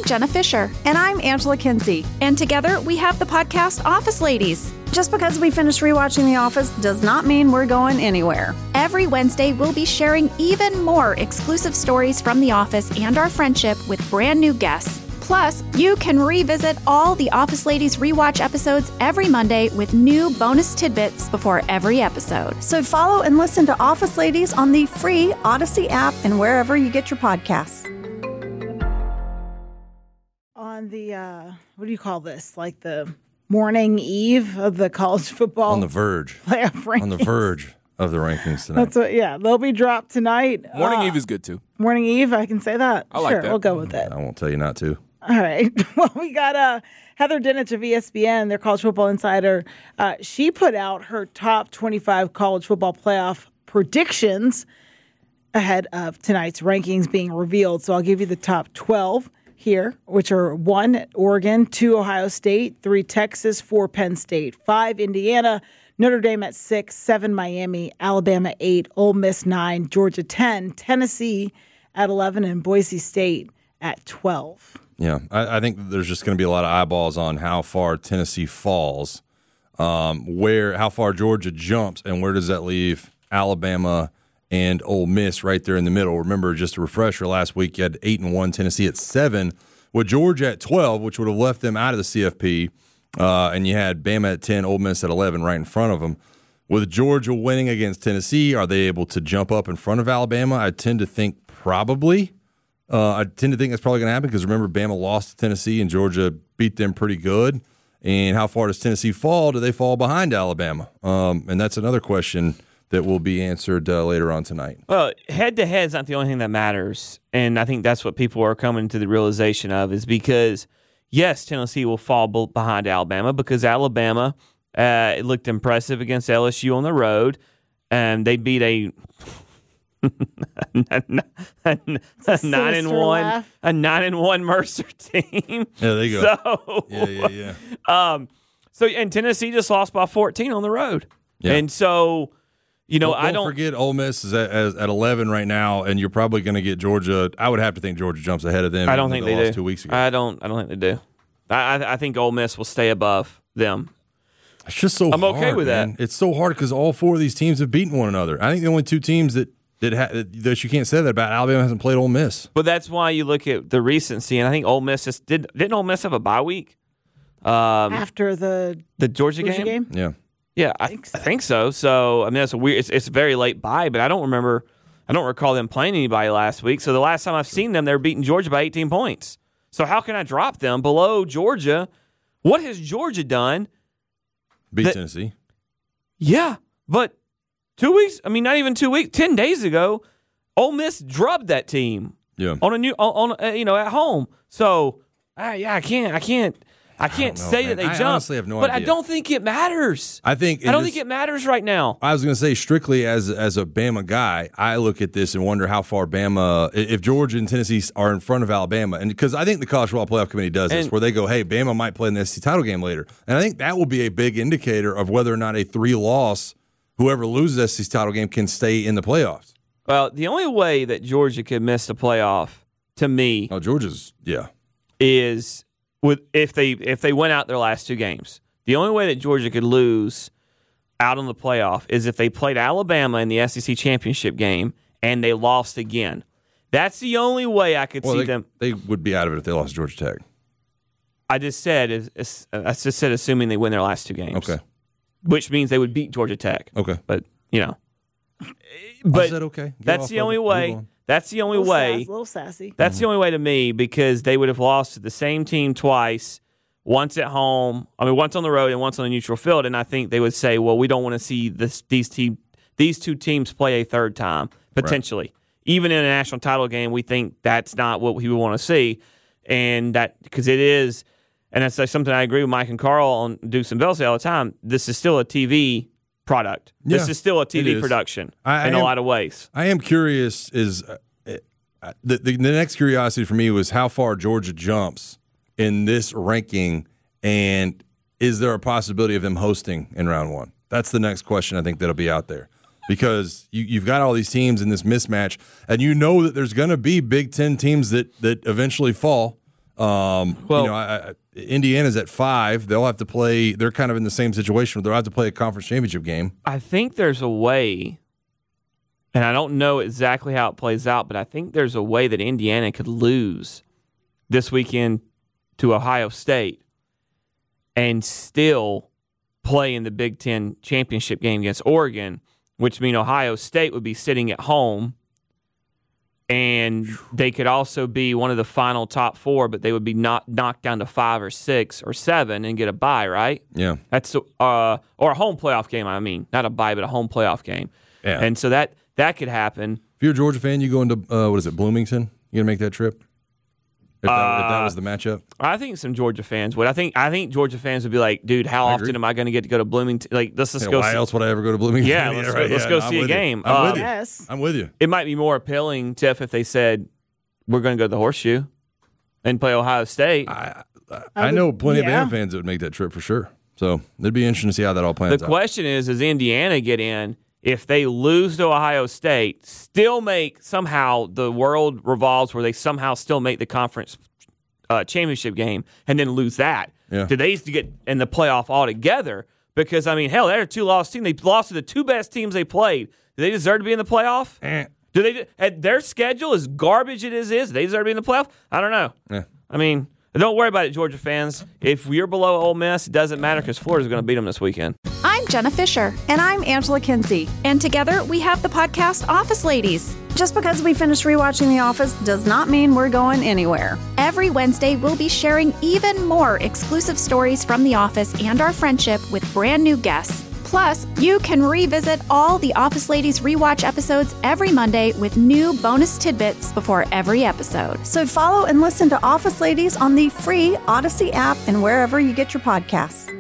Jenna Fisher. And I'm Angela Kinsey. And together we have the podcast Office Ladies. Just because we finished rewatching The Office does not mean we're going anywhere. Every Wednesday, we'll be sharing even more exclusive stories from The Office and our friendship with brand new guests. Plus, you can revisit all the Office Ladies rewatch episodes every Monday with new bonus tidbits before every episode. So follow and listen to Office Ladies on the free Odyssey app and wherever you get your podcasts. On the, what do you call this? Like the morning eve of the college football. On the verge. Playoff rankings. On the verge of the rankings tonight. That's what, yeah, they'll be dropped tonight. Morning eve is good too. Morning eve, I can say that. I like sure, that. We'll go with it. I won't tell you not to. All right. Well, we got Heather Dinich of ESPN, their college football insider. She put out her top 25 college football playoff predictions ahead of tonight's rankings being revealed. So I'll give you the top 12 here, which are 1, Oregon, 2, Ohio State, 3, Texas, 4, Penn State, 5, Indiana, Notre Dame at 6, 7, Miami, Alabama 8, Ole Miss 9, Georgia 10, Tennessee at 11, and Boise State at 12. Yeah, I think there's just going to be a lot of eyeballs on how far Tennessee falls, how far Georgia jumps, and where does that leave Alabama and Ole Miss right there in the middle. Remember, just a refresher, last week you had 8-1 Tennessee at 7, with Georgia at 12, which would have left them out of the CFP, and you had Bama at 10, Ole Miss at 11 right in front of them. With Georgia winning against Tennessee, are they able to jump up in front of Alabama? I tend to think probably. I tend to think that's probably going to happen because, remember, Bama lost to Tennessee and Georgia beat them pretty good. And how far does Tennessee fall? Do they fall behind Alabama? And that's another question that will be answered later on tonight. Well, head-to-head is not the only thing that matters. And I think that's what people are coming to the realization of, is because, yes, Tennessee will fall behind Alabama because Alabama it looked impressive against LSU on the road, and they beat a 9-1 Mercer team. Yeah, there you go. So and Tennessee just lost by 14 on the road. Yeah. And so, don't forget Ole Miss is at 11 right now, and you're probably going to get Georgia. I would have to think Georgia jumps ahead of them. I don't think they lost do. 2 weeks ago. I don't think they do. I think Ole Miss will stay above them. It's just so I'm hard, okay with man. that. It's so hard because all 4 of these teams have beaten one another. I think the only 2 teams that you can't say that about, Alabama hasn't played Ole Miss. But that's why you look at the recency, and I think Ole Miss didn't Ole Miss have a bye week after the Georgia game? Yeah, I think so. So I mean, that's a weird. It's a very late bye, but I don't recall them playing anybody last week. So the last time I've seen them, they were beating Georgia by 18 points. So how can I drop them below Georgia? What has Georgia done? Beat Tennessee. Yeah, but 2 weeks. I mean, not even 2 weeks. 10 days ago, Ole Miss drubbed that team. Yeah. At home. So I can't say that they jumped. I honestly have no but idea. I don't think it matters. I don't think it matters right now. I was going to say, strictly as a Bama guy, I look at this and wonder how far Bama, if Georgia and Tennessee are in front of Alabama, and because I think the College Football Playoff Committee does this, where they go, hey, Bama might play in the SEC title game later, and I think that will be a big indicator of whether or not a 3-loss, whoever loses the SEC title game, can stay in the playoffs. Well, the only way that Georgia could miss the playoff, to me, is if they win out their last 2 games. The only way that Georgia could lose out on the playoff is if they played Alabama in the SEC championship game and they lost again. That's the only way I could see them. They would be out of it if they lost to Georgia Tech. I just said assuming they win their last 2 games. Okay. Which means they would beat Georgia Tech. Okay. But, But I said okay. That's the only way. That's the only way. A little sassy. That's the only way to me, because they would have lost to the same team twice, once at home, once on the road and once on a neutral field, and I think they would say, well, we don't want to see these 2 teams play a third time, potentially. Right. Even in a national title game, we think that's not what we would want to see, and that because it is, and that's something I agree with Mike and Carl on Dukes and Bells all the time, this is still a TV product. Yeah, this is still a TV production in a lot of ways. I am curious the next curiosity for me was how far Georgia jumps in this ranking, and is there a possibility of them hosting in round 1? That's the next question I think that'll be out there, because you've got all these teams in this mismatch, and you know that there's going to be Big Ten teams that eventually fall. Indiana's at 5. They'll have to play. They're kind of in the same situation where they'll have to play a conference championship game. I think there's a way, and I don't know exactly how it plays out, but I think there's a way that Indiana could lose this weekend to Ohio State and still play in the Big Ten championship game against Oregon, which means Ohio State would be sitting at home, and they could also be one of the final top 4, but they would be knocked down to 5 or 6 or 7 and get a bye, right? Yeah. That's or a home playoff game, I mean. Not a bye, but a home playoff game. Yeah. And so that could happen. If you're a Georgia fan, you go into, Bloomington? You going to make that trip? If that was the matchup? I think some Georgia fans would. I think Georgia fans would be like, dude, how often am I going to get to go to Bloomington? Like, let's go. Why else would I ever go to Bloomington? Yeah, let's go see a game. I'm with you. It might be more appealing, Jeff, if they said, we're going to go to the Horseshoe and play Ohio State. I know plenty of Bama fans that would make that trip for sure. So it'd be interesting to see how that all plans out. The question is, does Indiana get in? If they lose to Ohio State, still make somehow the world revolves where they somehow still make the conference championship game and then lose that. Yeah. Do they get in the playoff altogether? Because, I mean, hell, they're a 2-loss team. They lost to the 2 best teams they played. Do they deserve to be in the playoff? Do they? Their schedule is garbage it is. Do they deserve to be in the playoff? I don't know. Yeah. I mean, don't worry about it, Georgia fans. If you're below Ole Miss, it doesn't matter because Florida's going to beat them this weekend. I'm Jenna Fisher. And I'm Angela Kinsey. And together we have the podcast Office Ladies. Just because we finished rewatching The Office does not mean we're going anywhere. Every Wednesday, we'll be sharing even more exclusive stories from The Office and our friendship with brand new guests. Plus, you can revisit all the Office Ladies rewatch episodes every Monday with new bonus tidbits before every episode. So follow and listen to Office Ladies on the free Odyssey app and wherever you get your podcasts.